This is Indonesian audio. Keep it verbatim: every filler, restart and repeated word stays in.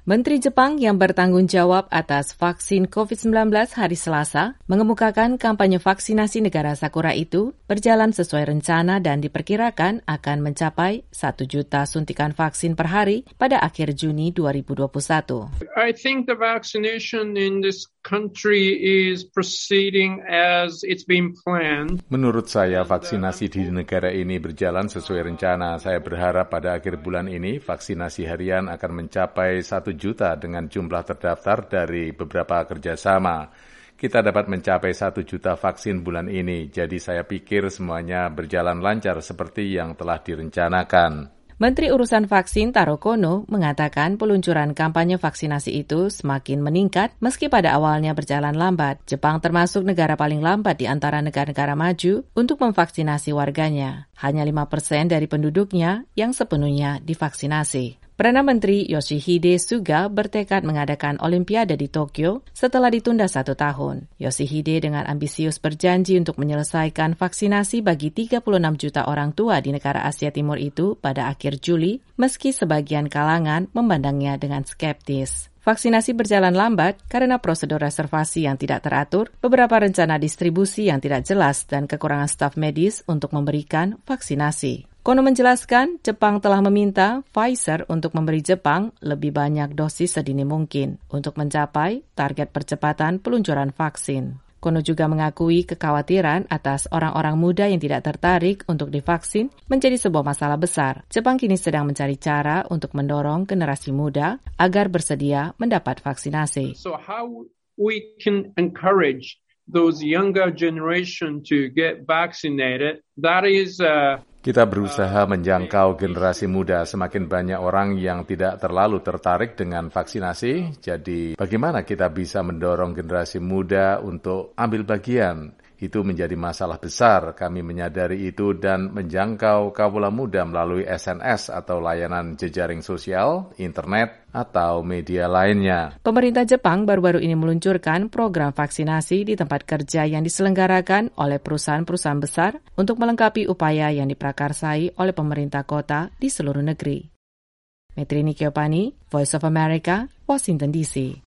Menteri Jepang yang bertanggung jawab atas vaksin covid sembilan belas hari Selasa mengemukakan kampanye vaksinasi negara Sakura itu berjalan sesuai rencana dan diperkirakan akan mencapai satu juta suntikan vaksin per hari pada akhir Juni dua ribu dua puluh satu. I think the vaccination in this country is proceeding as it's been planned. Menurut saya, vaksinasi di negara ini berjalan sesuai rencana. Saya berharap pada akhir bulan ini vaksinasi harian akan mencapai satu juta dengan jumlah terdaftar dari beberapa kerjasama. Kita dapat mencapai satu juta vaksin bulan ini, jadi saya pikir semuanya berjalan lancar seperti yang telah direncanakan. Menteri Urusan Vaksin Taro Kono mengatakan peluncuran kampanye vaksinasi itu semakin meningkat meski pada awalnya berjalan lambat. Jepang termasuk negara paling lambat di antara negara-negara maju untuk memvaksinasi warganya. Hanya lima persen dari penduduknya yang sepenuhnya divaksinasi. Perdana Menteri Yoshihide Suga bertekad mengadakan Olimpiade di Tokyo setelah ditunda satu tahun. Yoshihide dengan ambisius berjanji untuk menyelesaikan vaksinasi bagi tiga puluh enam juta orang tua di negara Asia Timur itu pada akhir Juli, meski sebagian kalangan memandangnya dengan skeptis. Vaksinasi berjalan lambat karena prosedur reservasi yang tidak teratur, beberapa rencana distribusi yang tidak jelas, dan kekurangan staf medis untuk memberikan vaksinasi. Kono menjelaskan, Jepang telah meminta Pfizer untuk memberi Jepang lebih banyak dosis sedini mungkin untuk mencapai target percepatan peluncuran vaksin. Kono juga mengakui kekhawatiran atas orang-orang muda yang tidak tertarik untuk divaksin menjadi sebuah masalah besar. Jepang kini sedang mencari cara untuk mendorong generasi muda agar bersedia mendapat vaksinasi. So how we can encourage those younger generation to get vaccinated, that is uh... Kita berusaha menjangkau generasi muda. Semakin banyak orang yang tidak terlalu tertarik dengan vaksinasi. Jadi bagaimana kita bisa mendorong generasi muda untuk ambil bagian? Itu menjadi masalah besar. Kami menyadari itu dan menjangkau kaula muda melalui S N S atau layanan jejaring sosial, internet, atau media lainnya. Pemerintah Jepang baru-baru ini meluncurkan program vaksinasi di tempat kerja yang diselenggarakan oleh perusahaan-perusahaan besar untuk melengkapi upaya yang diprakarsai oleh pemerintah kota di seluruh negeri. Metrini Kiopani, Voice of America, Washington D C.